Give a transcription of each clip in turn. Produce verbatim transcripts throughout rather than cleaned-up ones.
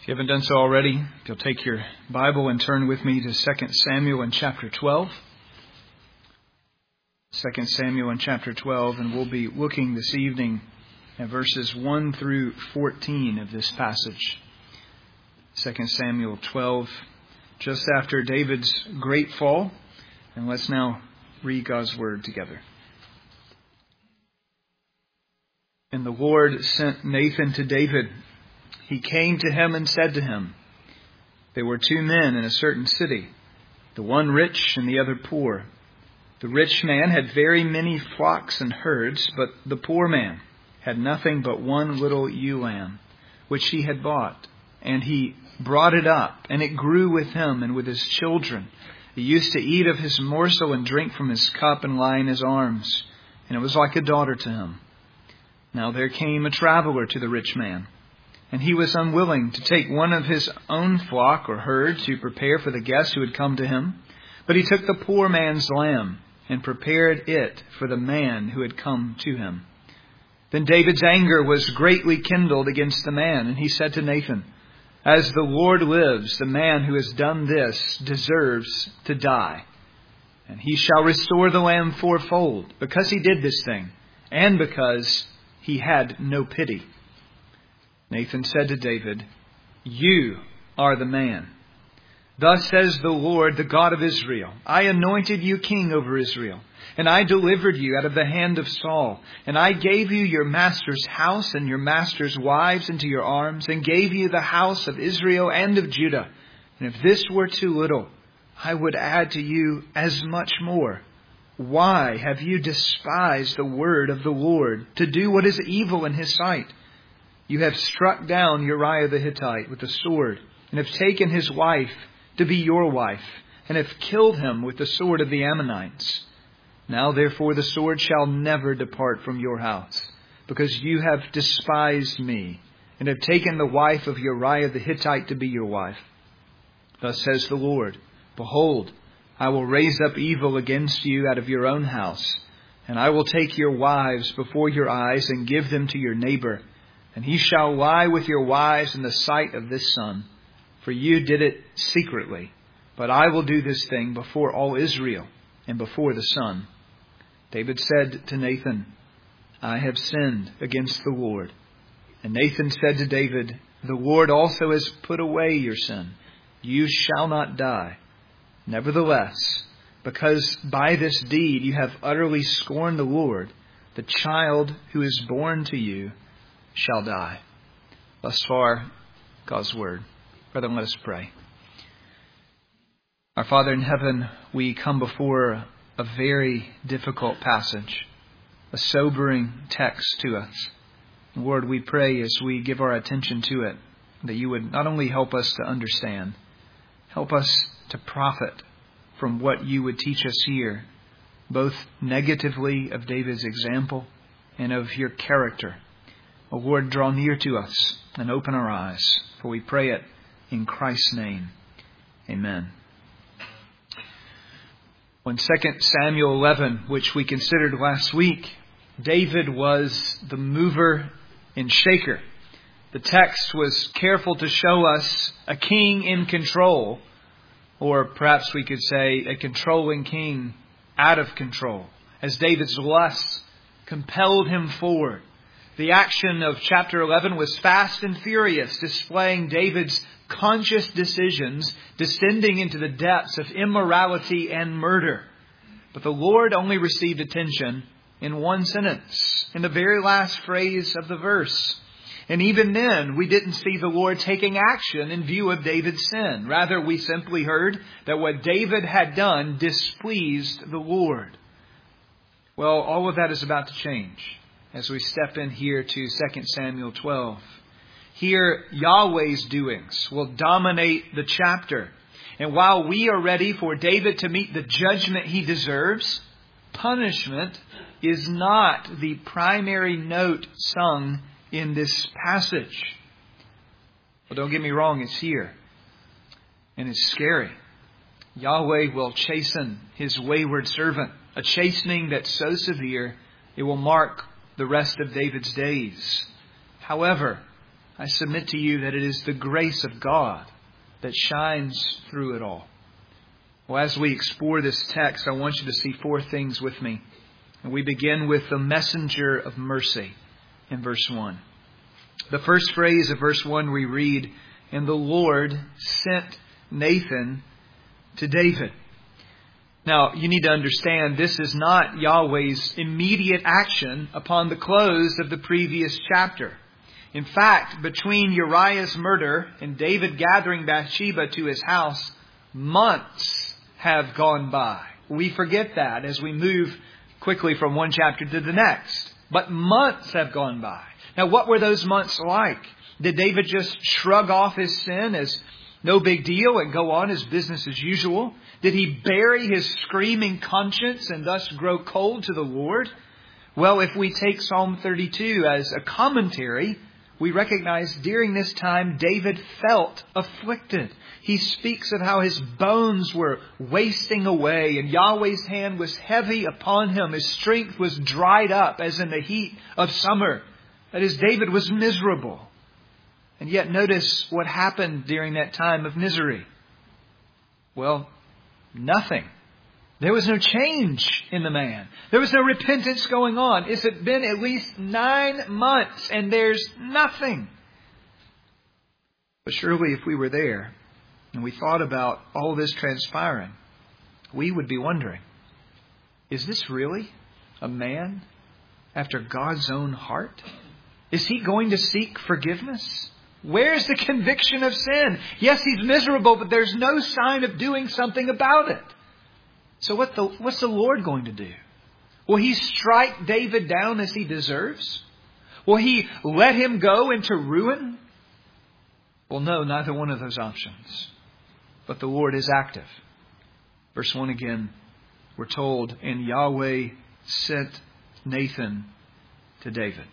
If you haven't done so already, if you'll take your Bible and turn with me to Second Samuel in chapter twelve. Second Samuel in chapter twelve, and we'll be looking this evening at verses one through fourteen of this passage. Second Samuel twelve, just after David's great fall. And let's now read God's Word together. And the Lord sent Nathan to David. He came to him and said to him, there were two men in a certain city, the one rich and the other poor. The rich man had very many flocks and herds, but the poor man had nothing but one little ewe lamb, which he had bought. And he brought it up, and it grew with him and with his children. He used to eat of his morsel and drink from his cup and lie in his arms, and it was like a daughter to him. Now there came a traveler to the rich man, and he was unwilling to take one of his own flock or herd to prepare for the guest who had come to him. But he took the poor man's lamb and prepared it for the man who had come to him. Then David's anger was greatly kindled against the man, and he said to Nathan, as the Lord lives, the man who has done this deserves to die. And he shall restore the lamb fourfold, because he did this thing, and because he had no pity. Nathan said to David, you are the man. Thus says the Lord, the God of Israel, I anointed you king over Israel, and I delivered you out of the hand of Saul, and I gave you your master's house and your master's wives into your arms, and gave you the house of Israel and of Judah. And if this were too little, I would add to you as much more. Why have you despised the word of the Lord to do what is evil in his sight? You have struck down Uriah the Hittite with the sword, and have taken his wife to be your wife, and have killed him with the sword of the Ammonites. Now therefore the sword shall never depart from your house, because you have despised me, and have taken the wife of Uriah the Hittite to be your wife. Thus says the Lord, behold, I will raise up evil against you out of your own house, and I will take your wives before your eyes and give them to your neighbor, and he shall lie with your wives in the sight of this sun. For you did it secretly, but I will do this thing before all Israel and before the sun. David said to Nathan, I have sinned against the Lord. And Nathan said to David, the Lord also has put away your sin. You shall not die. Nevertheless, because by this deed you have utterly scorned the Lord, the child who is born to you shall die. Thus far, God's Word. Brethren, let us pray. Our Father in heaven, we come before a very difficult passage, a sobering text to us. Lord, we pray as we give our attention to it, that you would not only help us to understand, help us to profit from what you would teach us here, both negatively of David's example and of your character. O Lord, draw near to us and open our eyes, for we pray it in Christ's name. Amen. In Second Samuel eleven, which we considered last week, David was the mover and shaker. The text was careful to show us a king in control, or perhaps we could say a controlling king out of control, as David's lusts compelled him forward. The action of chapter eleven was fast and furious, displaying David's conscious decisions descending into the depths of immorality and murder. But the Lord only received attention in one sentence, in the very last phrase of the verse. And even then, we didn't see the Lord taking action in view of David's sin. Rather, we simply heard that what David had done displeased the Lord. Well, all of that is about to change as we step in here to Second Samuel twelve. Here, Yahweh's doings will dominate the chapter. And while we are ready for David to meet the judgment he deserves, punishment is not the primary note sung in this passage. Well, don't get me wrong, it's here. And it's scary. Yahweh will chasten his wayward servant, a chastening that's so severe it will mark the rest of David's days. However, I submit to you that it is the grace of God that shines through it all. Well, as we explore this text, I want you to see four things with me. And we begin with the messenger of mercy in verse one. The first phrase of verse one we read, "And the Lord sent Nathan to David." Now, you need to understand this is not Yahweh's immediate action upon the close of the previous chapter. In fact, between Uriah's murder and David gathering Bathsheba to his house, months have gone by. We forget that as we move quickly from one chapter to the next. But months have gone by. Now, what were those months like? Did David just shrug off his sin as no big deal and go on his business as usual? Did he bury his screaming conscience and thus grow cold to the Lord? Well, if we take Psalm thirty-two as a commentary, we recognize during this time David felt afflicted. He speaks of how his bones were wasting away and Yahweh's hand was heavy upon him. His strength was dried up as in the heat of summer. That is, David was miserable. And yet notice what happened during that time of misery. Well, nothing. There was no change in the man. There was no repentance going on. It's been at least nine months and there's nothing. But surely if we were there and we thought about all this transpiring, we would be wondering, is this really a man after God's own heart? Is he going to seek forgiveness? Where's the conviction of sin? Yes, he's miserable, but there's no sign of doing something about it. So what the, what's the Lord going to do? Will he strike David down as he deserves? Will he let him go into ruin? Well, no, neither one of those options. But the Lord is active. Verse one again, we're told, "And Yahweh sent Nathan to David."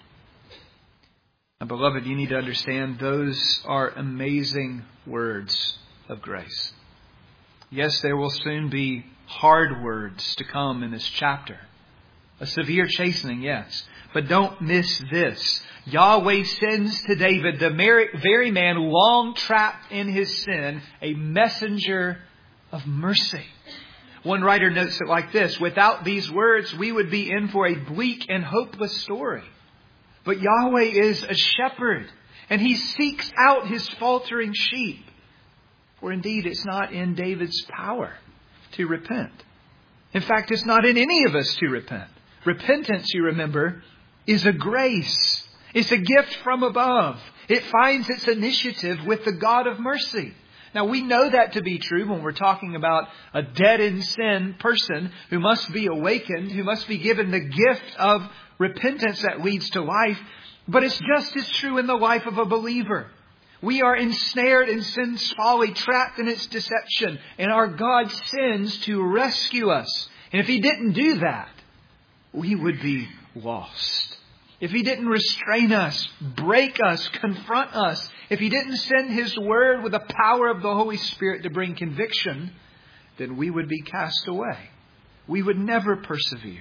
Now, beloved, you need to understand those are amazing words of grace. Yes, there will soon be hard words to come in this chapter. A severe chastening, yes. But don't miss this. Yahweh sends to David, the very man long trapped in his sin, a messenger of mercy. One writer notes it like this: without these words, we would be in for a bleak and hopeless story. But Yahweh is a shepherd, and he seeks out his faltering sheep. For indeed, it's not in David's power to repent. In fact, it's not in any of us to repent. Repentance, you remember, is a grace. It's a gift from above. It finds its initiative with the God of mercy. Now, we know that to be true when we're talking about a dead in sin person who must be awakened, who must be given the gift of repentance that leads to life. But it's just as true in the life of a believer. We are ensnared in sin's folly, trapped in its deception, and our God sends to rescue us. And if he didn't do that, we would be lost. If he didn't restrain us, break us, confront us, if he didn't send his word with the power of the Holy Spirit to bring conviction, then we would be cast away. We would never persevere.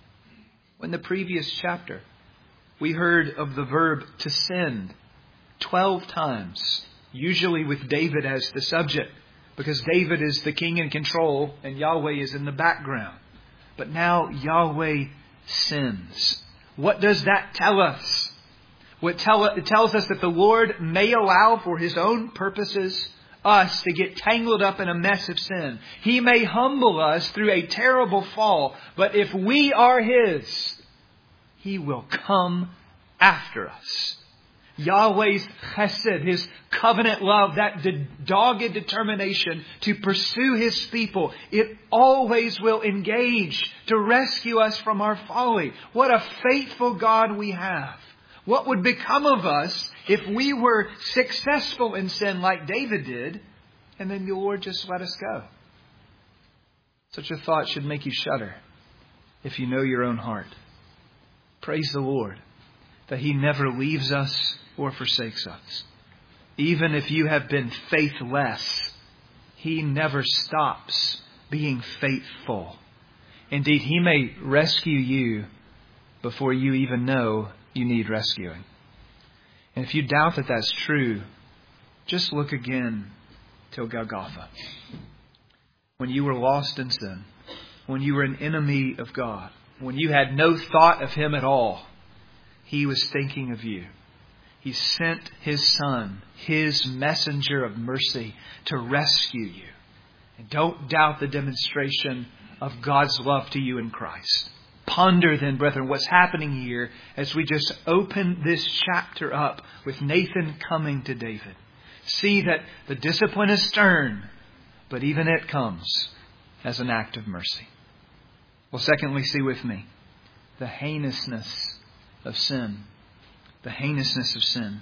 In the previous chapter, we heard of the verb to send twelve times, usually with David as the subject, because David is the king in control and Yahweh is in the background. But now Yahweh sends. What does that tell us? What tell, it tells us that the Lord may allow for his own purposes us to get tangled up in a mess of sin. He may humble us through a terrible fall, but if we are his, he will come after us. Yahweh's chesed, his covenant love, that dogged determination to pursue his people, it always will engage to rescue us from our folly. What a faithful God we have. What would become of us if we were successful in sin like David did, and then the Lord just let us go? Such a thought should make you shudder if you know your own heart. Praise the Lord that he never leaves us or forsakes us. Even if you have been faithless, he never stops being faithful. Indeed, he may rescue you before you even know you need rescuing. And if you doubt that that's true, just look again till Golgotha. When you were lost in sin, when you were an enemy of God, when you had no thought of Him at all, He was thinking of you. He sent His Son, His messenger of mercy, to rescue you. And don't doubt the demonstration of God's love to you in Christ. Ponder then, brethren, what's happening here as we just open this chapter up with Nathan coming to David. See that the discipline is stern, but even it comes as an act of mercy. Well, secondly, see with me the heinousness of sin. The heinousness of sin.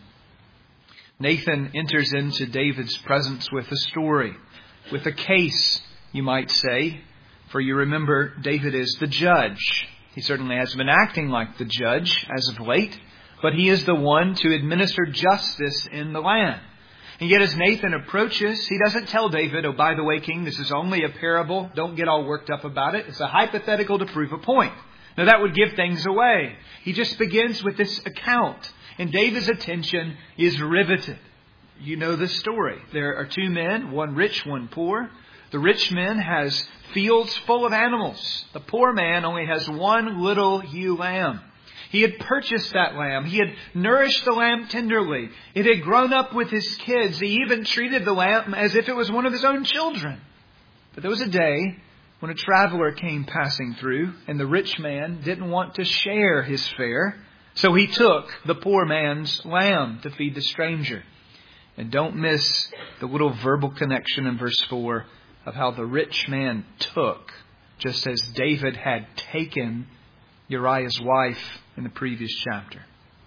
Nathan enters into David's presence with a story, with a case, you might say. For you remember, David is the judge. He certainly has been acting like the judge as of late, but he is the one to administer justice in the land. And yet as Nathan approaches, he doesn't tell David, oh, by the way, King, this is only a parable. Don't get all worked up about it. It's a hypothetical to prove a point. Now that would give things away. He just begins with this account. And David's attention is riveted. You know the story. There are two men, one rich, one poor. The rich man has fields full of animals. The poor man only has one little ewe lamb. He had purchased that lamb. He had nourished the lamb tenderly. It had grown up with his kids. He even treated the lamb as if it was one of his own children. But there was a day when a traveler came passing through, and the rich man didn't want to share his fare. So he took the poor man's lamb to feed the stranger. And don't miss the little verbal connection in verse four of how the rich man took, just as David had taken Uriah's wife in the previous chapter.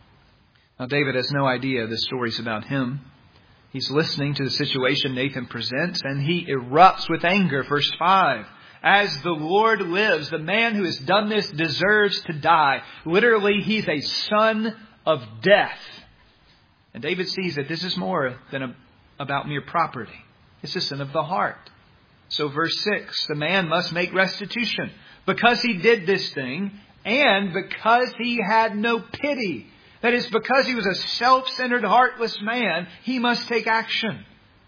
Now, David has no idea this story's about him. He's listening to the situation Nathan presents, and he erupts with anger. Verse five. As the Lord lives, the man who has done this deserves to die. Literally, he's a son of death. And David sees that this is more than a, about mere property. It's a sin of the heart. So verse six, the man must make restitution because he did this thing and because he had no pity. That is, because he was a self-centered, heartless man, he must take action.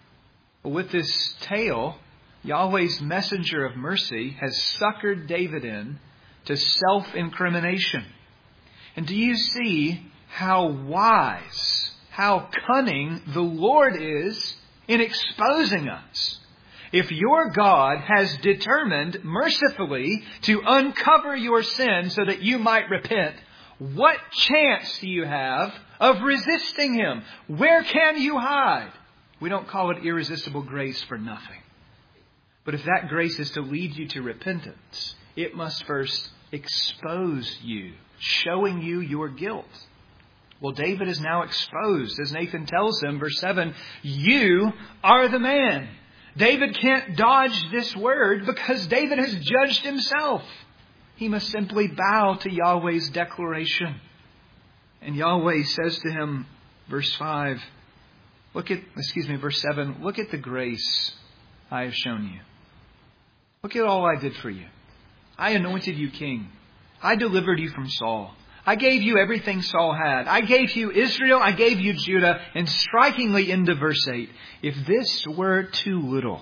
But with this tale, Yahweh's messenger of mercy has suckered David in to self-incrimination. And do you see how wise, how cunning the Lord is in exposing us? If your God has determined mercifully to uncover your sin so that you might repent, what chance do you have of resisting Him? Where can you hide? We don't call it irresistible grace for nothing. But if that grace is to lead you to repentance, it must first expose you, showing you your guilt. Well, David is now exposed, as Nathan tells him, verse seven, you are the man. David can't dodge this word because David has judged himself. He must simply bow to Yahweh's declaration. And Yahweh says to him, verse five, look at, excuse me, verse seven, look at the grace I have shown you. Look at all I did for you. I anointed you king. I delivered you from Saul. I gave you everything Saul had. I gave you Israel. I gave you Judah. And strikingly into verse eight, if this were too little,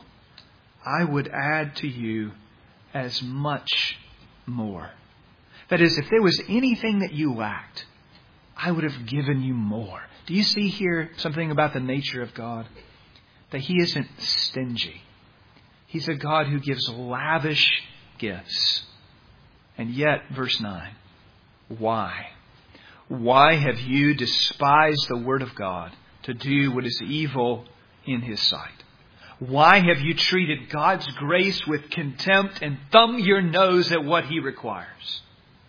I would add to you as much more. That is, if there was anything that you lacked, I would have given you more. Do you see here something about the nature of God? That He isn't stingy. He's a God who gives lavish gifts. And yet, verse nine, why? Why have you despised the word of God to do what is evil in His sight? Why have you treated God's grace with contempt and thumb your nose at what He requires?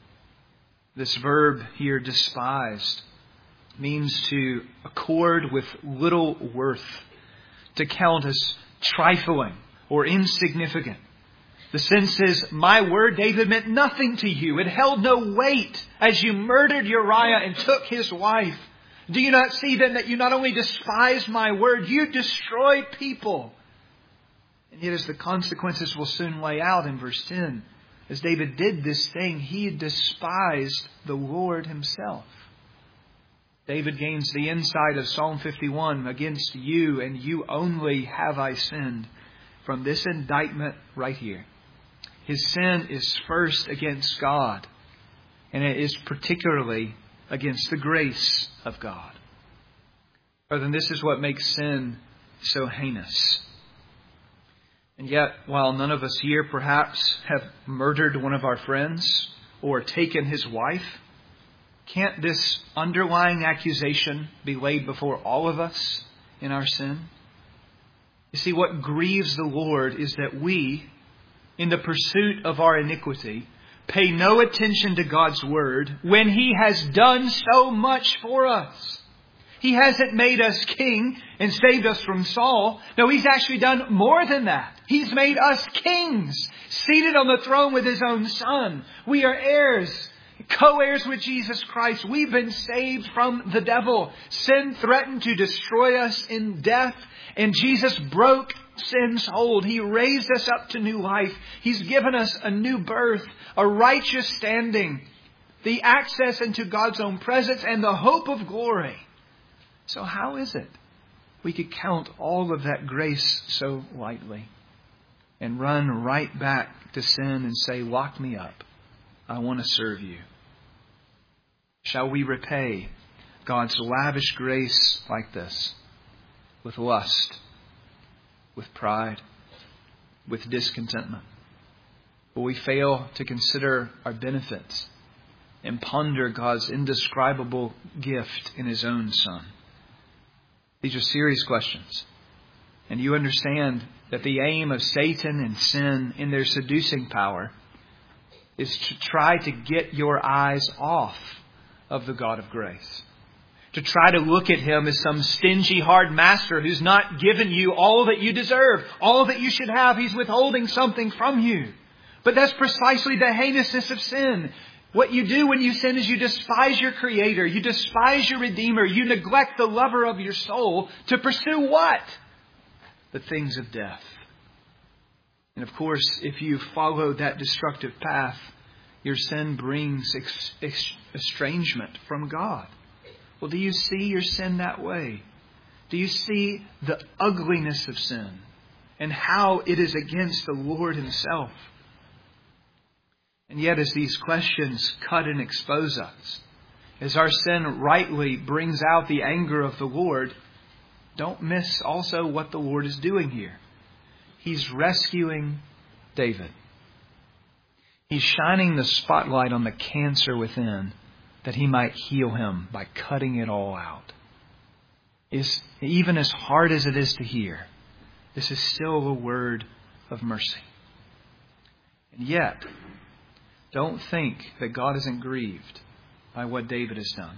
This verb here, despised, means to accord with little worth, to count as trifling or insignificant. The sense is, my word, David, meant nothing to you. It held no weight as you murdered Uriah and took his wife. Do you not see then that you not only despised my word, you destroyed people? And yet as the consequences will soon lay out in verse ten, as David did this thing, he despised the Lord Himself. David gains the insight of Psalm fifty-one, against you and you only have I sinned, from this indictment right here. His sin is first against God, and it is particularly against the grace of God. Brethren, this is what makes sin so heinous. And yet, while none of us here perhaps have murdered one of our friends or taken his wife, can't this underlying accusation be laid before all of us in our sin? You see, what grieves the Lord is that we, in the pursuit of our iniquity, pay no attention to God's Word when He has done so much for us. He hasn't made us king and saved us from Saul. No, He's actually done more than that. He's made us kings, seated on the throne with His own Son. We are heirs, co-heirs with Jesus Christ. We've been saved from the devil. Sin threatened to destroy us in death, and Jesus broke sin's hold. He raised us up to new life. He's given us a new birth, a righteous standing, the access into God's own presence, and the hope of glory. So how is it we could count all of that grace so lightly and run right back to sin and say, lock me up, I want to serve you? Shall we repay God's lavish grace like this with lust, with pride, with discontentment? Will we fail to consider our benefits and ponder God's indescribable gift in His own Son? These are serious questions. And you understand that the aim of Satan and sin in their seducing power is to try to get your eyes off of the God of grace. To try to look at Him as some stingy, hard master who's not given you all that you deserve, all that you should have. He's withholding something from you. But that's precisely the heinousness of sin. What you do when you sin is you despise your Creator. You despise your Redeemer. You neglect the lover of your soul to pursue what? The things of death. And of course, if you follow that destructive path, your sin brings ex- ex- estrangement from God. Well, do you see your sin that way? Do you see the ugliness of sin and how it is against the Lord Himself? And yet, as these questions cut and expose us, as our sin rightly brings out the anger of the Lord, don't miss also what the Lord is doing here. He's rescuing David. He's shining the spotlight on the cancer within that He might heal him by cutting it all out. Is even as hard as it is to hear, this is still a word of mercy. And yet, don't think that God isn't grieved by what David has done.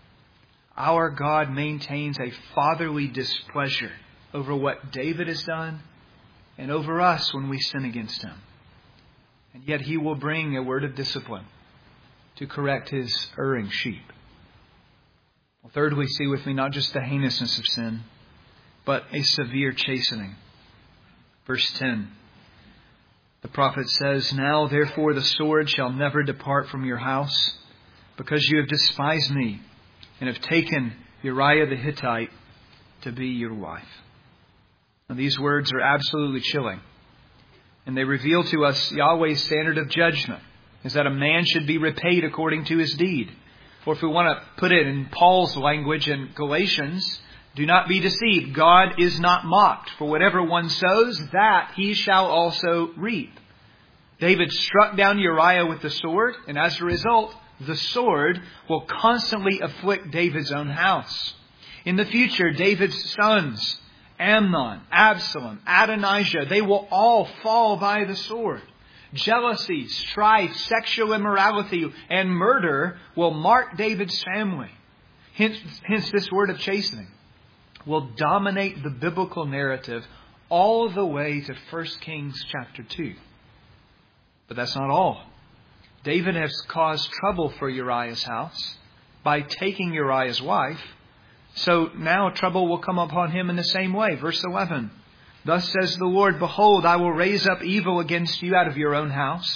Our God maintains a fatherly displeasure over what David has done and over us when we sin against Him. And yet He will bring a word of discipline to correct His erring sheep. Well, thirdly, see with me not just the heinousness of sin, but a severe chastening. Verse ten. The prophet says, now therefore the sword shall never depart from your house, because you have despised me and have taken Uriah the Hittite to be your wife. Now, these words are absolutely chilling. And they reveal to us Yahweh's standard of judgment, is that a man should be repaid according to his deed. Or if we want to put it in Paul's language in Galatians, do not be deceived. God is not mocked. For whatever one sows, that he shall also reap. David struck down Uriah with the sword, and as a result, the sword will constantly afflict David's own house. In the future, David's sons, Amnon, Absalom, Adonijah, they will all fall by the sword. Jealousy, strife, sexual immorality, and murder will mark David's family. Hence, hence this word of chastening will dominate the biblical narrative all the way to First Kings chapter two. But that's not all. David has caused trouble for Uriah's house by taking Uriah's wife. So now trouble will come upon him in the same way. Verse eleven. Thus says the Lord, behold, I will raise up evil against you out of your own house,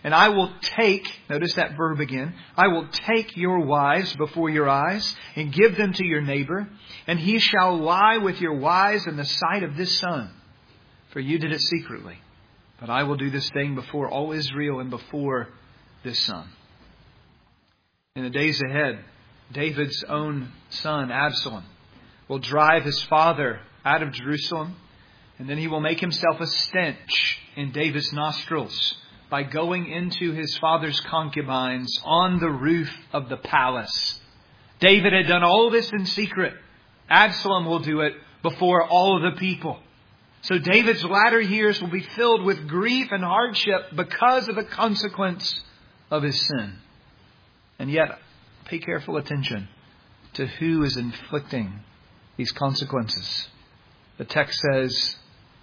And I will take, notice that verb again, I will take your wives before your eyes and give them to your neighbor, and he shall lie with your wives in the sight of this sun. For you did it secretly, but I will do this thing before all Israel and before this sun. In the days ahead, David's own son, Absalom, will drive his father out of Jerusalem, and then he will make himself a stench in David's nostrils by going into his father's concubines on the roof of the palace. David had done all this in secret. Absalom will do it before all of the people. So David's latter years will be filled with grief and hardship because of the consequence of his sin. And yet, pay careful attention to who is inflicting these consequences. The text says,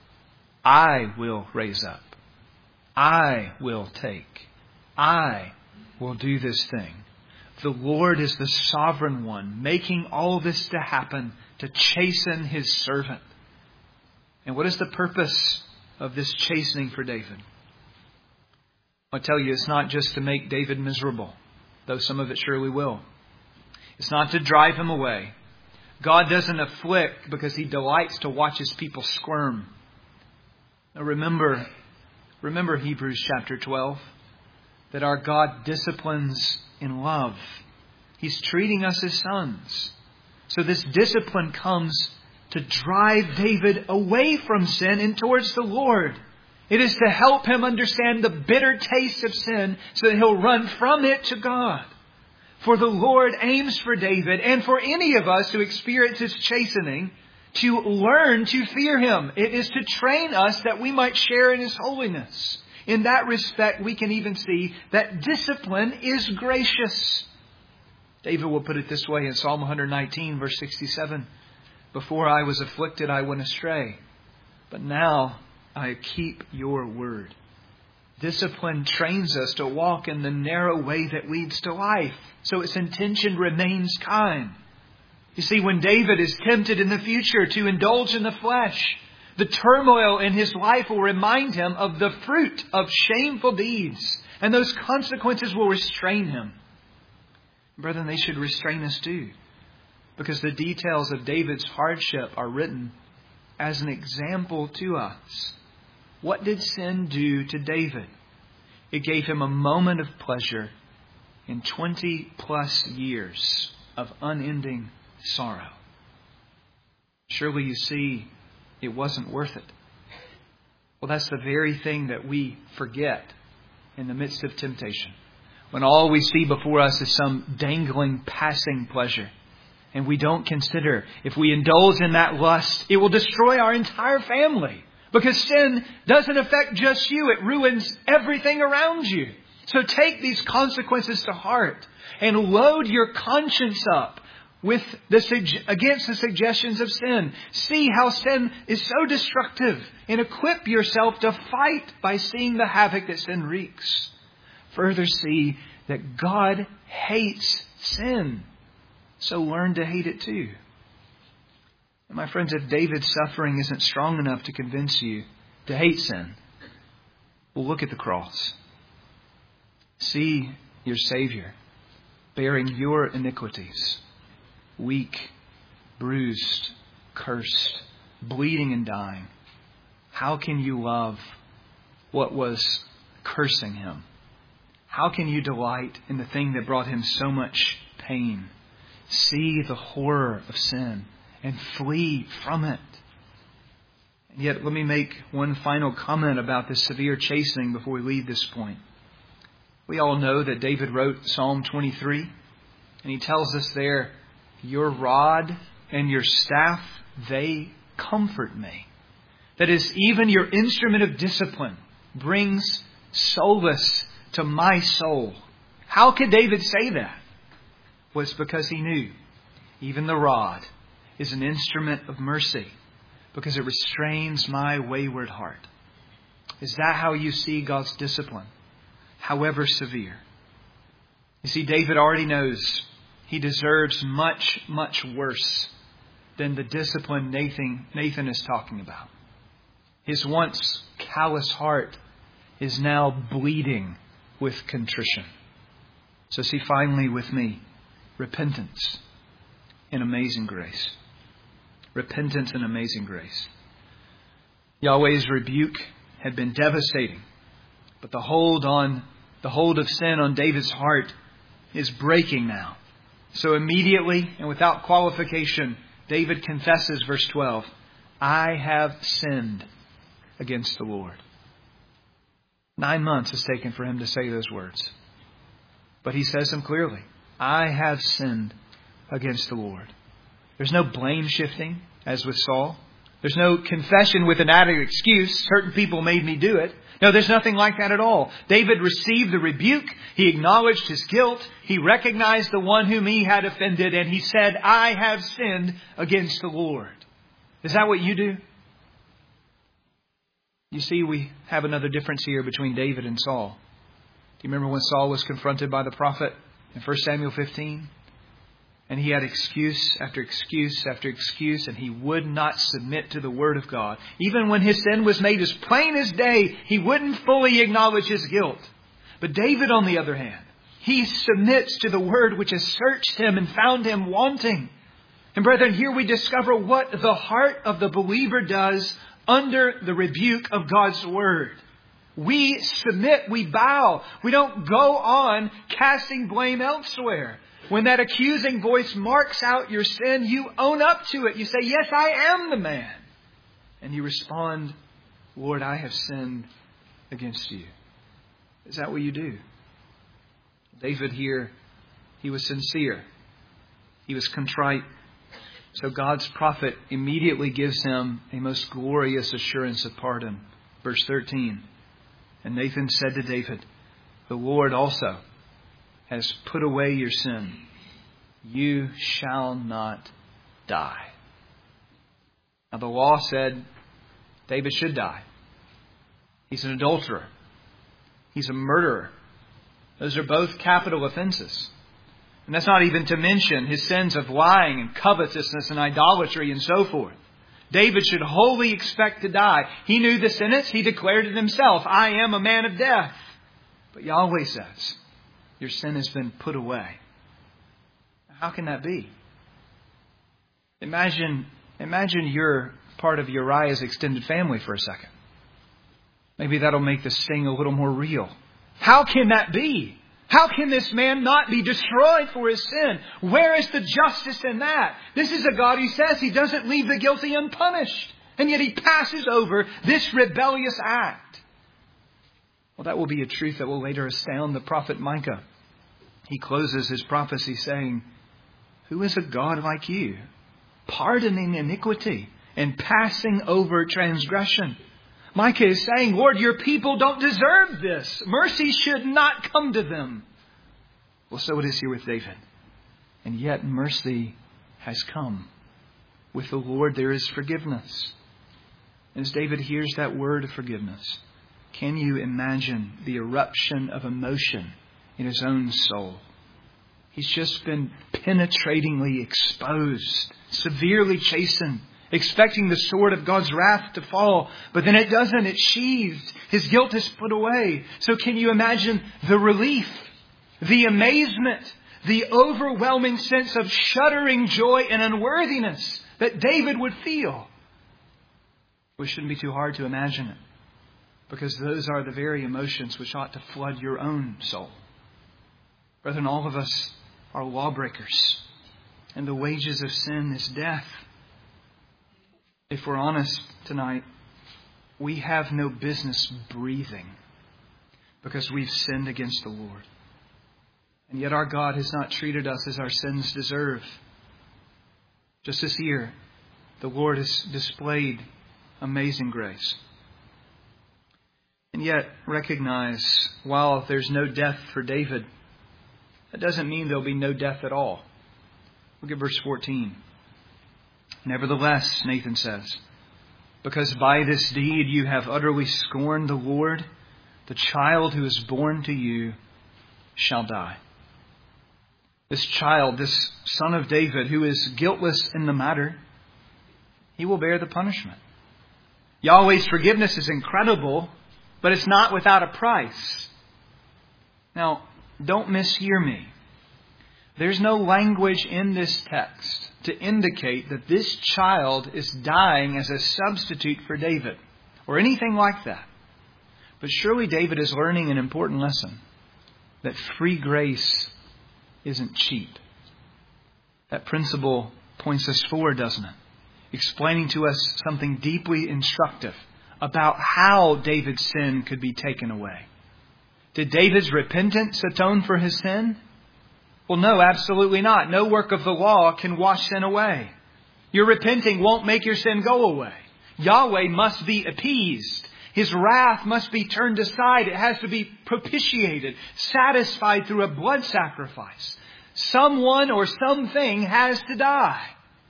I will raise up. I will take. I will do this thing. The Lord is the sovereign one, making all this to happen to chasten his servant. And what is the purpose of this chastening for David? I tell you, it's not just to make David miserable, though some of it surely will. It's not to drive him away. God doesn't afflict because he delights to watch his people squirm. Now remember, remember Hebrews chapter twelve, that our God disciplines in love. He's treating us as sons. So this discipline comes to drive David away from sin and towards the Lord. It is to help him understand the bitter taste of sin so that he'll run from it to God. For the Lord aims for David and for any of us who experience His chastening to learn to fear Him. It is to train us that we might share in His holiness. In that respect, we can even see that discipline is gracious. David will put it this way in Psalm one nineteen, verse sixty-seven. Before I was afflicted, I went astray, but now I keep your word. Discipline trains us to walk in the narrow way that leads to life, so its intention remains kind. You see, when David is tempted in the future to indulge in the flesh, the turmoil in his life will remind him of the fruit of shameful deeds, and those consequences will restrain him. Brethren, they should restrain us too, because the details of David's hardship are written as an example to us. What did sin do to David? It gave him a moment of pleasure in twenty plus years of unending sorrow. Surely you see, it wasn't worth it. Well, that's the very thing that we forget in the midst of temptation. When all we see before us is some dangling, passing pleasure. And we don't consider if we indulge in that lust, it will destroy our entire family. Because sin doesn't affect just you. It ruins everything around you. So take these consequences to heart and load your conscience up with the, against the suggestions of sin. See how sin is so destructive and equip yourself to fight by seeing the havoc that sin wreaks. Further, see that God hates sin. So learn to hate it too. And my friends, if David's suffering isn't strong enough to convince you to hate sin, well, look at the cross. See your Savior bearing your iniquities, weak, bruised, cursed, bleeding and dying. How can you love what was cursing Him? How can you delight in the thing that brought Him so much pain? See the horror of sin and flee from it. And yet, let me make one final comment about this severe chastening before we leave this point. We all know that David wrote Psalm twenty-three, and he tells us there, your rod and your staff, they comfort me. That is, even your instrument of discipline brings solace to my soul. How could David say that? Well, it's because he knew even the rod is an instrument of mercy because it restrains my wayward heart. Is that how you see God's discipline, however severe? You see, David already knows he deserves much, much worse than the discipline Nathan, Nathan is talking about. His once callous heart is now bleeding with contrition. So see finally with me, repentance and amazing grace. Repentance and amazing grace. Yahweh's rebuke had been devastating, but the hold on the hold of sin on David's heart is breaking now. So immediately and without qualification, David confesses, verse twelve, I have sinned against the Lord. Nine months has taken for him to say those words. But he says them clearly. I have sinned against the Lord. There's no blame shifting, as with Saul. There's no confession with an added excuse. Certain people made me do it. No, there's nothing like that at all. David received the rebuke. He acknowledged his guilt. He recognized the one whom he had offended. And he said, I have sinned against the Lord. Is that what you do? You see, we have another difference here between David and Saul. Do you remember when Saul was confronted by the prophet in First Samuel fifteen? And he had excuse after excuse after excuse, and he would not submit to the Word of God. Even when his sin was made as plain as day, he wouldn't fully acknowledge his guilt. But David, on the other hand, he submits to the Word which has searched him and found him wanting. And brethren, here we discover what the heart of the believer does under the rebuke of God's Word. We submit, we bow. We don't go on casting blame elsewhere. When that accusing voice marks out your sin, you own up to it. You say, yes, I am the man. And you respond, Lord, I have sinned against you. Is that what you do? David here, he was sincere. He was contrite. So God's prophet immediately gives him a most glorious assurance of pardon. Verse thirteen. And Nathan said to David, the Lord also has put away your sin. You shall not die. Now the law said David should die. He's an adulterer. He's a murderer. Those are both capital offenses. And that's not even to mention his sins of lying and covetousness and idolatry and so forth. David should wholly expect to die. He knew the sentence. He declared it himself. I am a man of death. But Yahweh says, your sin has been put away. How can that be? Imagine, imagine you're part of Uriah's extended family for a second. Maybe that'll make the sting a little more real. How can that be? How can this man not be destroyed for his sin? Where is the justice in that? This is a God who says he doesn't leave the guilty unpunished. And yet he passes over this rebellious act. Well, that will be a truth that will later astound the prophet Micah. He closes his prophecy saying, who is a God like you, pardoning iniquity and passing over transgression? Micah is saying, Lord, your people don't deserve this. Mercy should not come to them. Well, so it is here with David. And yet mercy has come. With the Lord there is forgiveness. As David hears that word of forgiveness, can you imagine the eruption of emotion in his own soul? He's just been penetratingly exposed, severely chastened, expecting the sword of God's wrath to fall. But then it doesn't. It's sheathed. His guilt is put away. So can you imagine the relief, the amazement, the overwhelming sense of shuddering joy and unworthiness that David would feel? It shouldn't be too hard to imagine it, because those are the very emotions which ought to flood your own soul. Brethren, all of us are lawbreakers, and the wages of sin is death. If we're honest tonight, we have no business breathing because we've sinned against the Lord. And yet our God has not treated us as our sins deserve. Just this year, the Lord has displayed amazing grace. And yet recognize, while there's no death for David, that doesn't mean there'll be no death at all. Look at verse fourteen. Nevertheless, Nathan says, because by this deed you have utterly scorned the Lord, the child who is born to you shall die. This child, this son of David, who is guiltless in the matter, he will bear the punishment. Yahweh's forgiveness is incredible, but it's not without a price. Now, don't mishear me. There's no language in this text to indicate that this child is dying as a substitute for David or anything like that. But surely David is learning an important lesson, that free grace isn't cheap. That principle points us forward, doesn't it? Explaining to us something deeply instructive about how David's sin could be taken away. Did David's repentance atone for his sin? Well, no, absolutely not. No work of the law can wash sin away. Your repenting won't make your sin go away. Yahweh must be appeased. His wrath must be turned aside. It has to be propitiated, satisfied through a blood sacrifice. Someone or something has to die.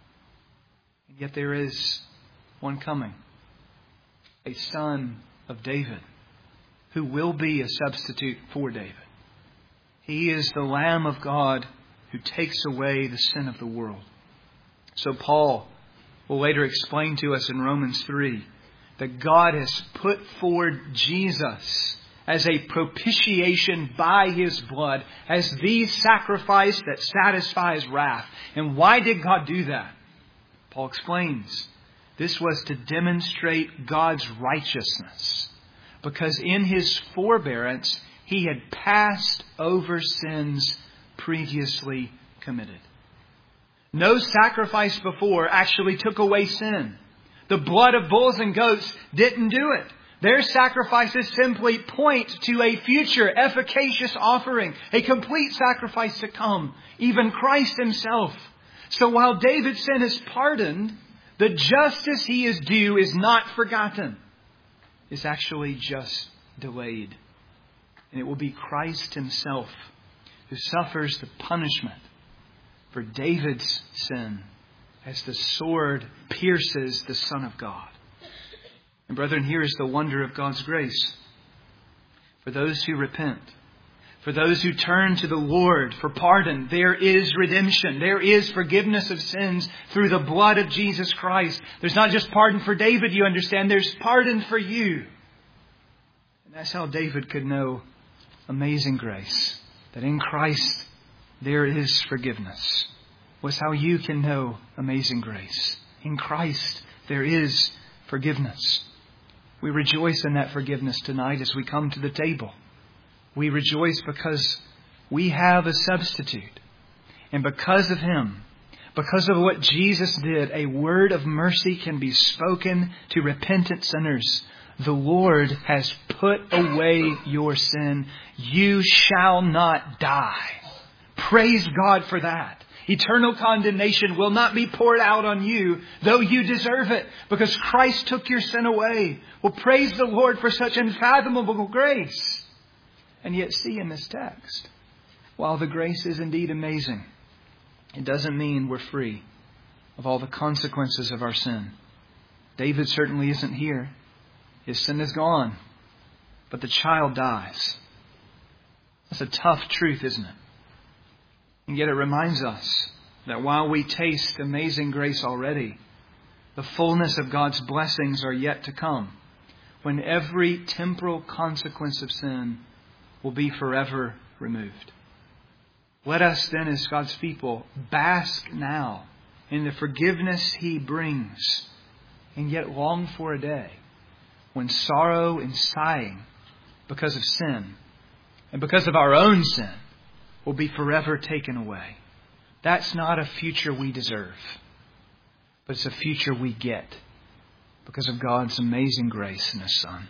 And yet there is one coming, a son of David, who will be a substitute for David. He is the Lamb of God who takes away the sin of the world. So Paul will later explain to us in Romans three that God has put forward Jesus as a propitiation by His blood, as the sacrifice that satisfies wrath. And why did God do that? Paul explains, this was to demonstrate God's righteousness, because in His forbearance He had passed over sins previously committed. No sacrifice before actually took away sin. The blood of bulls and goats didn't do it. Their sacrifices simply point to a future efficacious offering, a complete sacrifice to come, even Christ Himself. So while David's sin is pardoned, the justice he is due is not forgotten. It's actually just delayed. And it will be Christ Himself who suffers the punishment for David's sin as the sword pierces the Son of God. And brethren, here is the wonder of God's grace. For those who repent, for those who turn to the Lord for pardon, there is redemption. There is forgiveness of sins through the blood of Jesus Christ. There's not just pardon for David, you understand. There's pardon for you. And that's how David could know amazing grace. That in Christ there is forgiveness. Was how you can know amazing grace. In Christ there is forgiveness. We rejoice in that forgiveness tonight as we come to the table. We rejoice because we have a substitute. And because of Him, because of what Jesus did, a word of mercy can be spoken to repentant sinners. The Lord has put away your sin. You shall not die. Praise God for that. Eternal condemnation will not be poured out on you, though you deserve it, because Christ took your sin away. Well, praise the Lord for such unfathomable grace. And yet see in this text, while the grace is indeed amazing, it doesn't mean we're free of all the consequences of our sin. David certainly isn't here. His sin is gone, but the child dies. That's a tough truth, isn't it? And yet it reminds us that while we taste amazing grace already, the fullness of God's blessings are yet to come, when every temporal consequence of sin will be forever removed. Let us then, as God's people, bask now in the forgiveness He brings, and yet long for a day when sorrow and sighing because of sin and because of our own sin will be forever taken away. That's not a future we deserve, but it's a future we get because of God's amazing grace in His Son.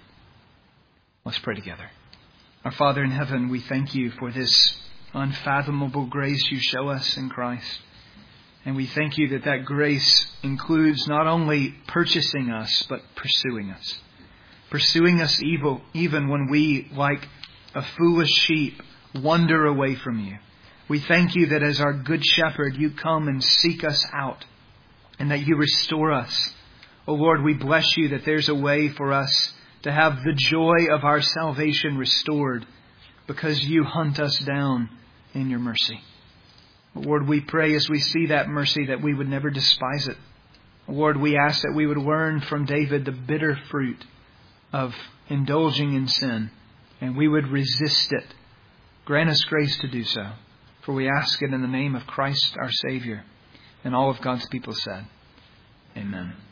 Let's pray together. Our Father in heaven, we thank You for this unfathomable grace You show us in Christ. And we thank You that that grace includes not only purchasing us, but pursuing us. Pursuing us evil, even when we, like a foolish sheep, wander away from You. We thank You that as our good shepherd, You come and seek us out and that You restore us. Oh Lord, we bless You that there's a way for us to have the joy of our salvation restored because You hunt us down in Your mercy. Lord, we pray as we see that mercy that we would never despise it. Lord, we ask that we would learn from David the bitter fruit of indulging in sin, and we would resist it Grant us grace to do so, for we ask it in the name of Christ our Savior. And all of God's people said, Amen.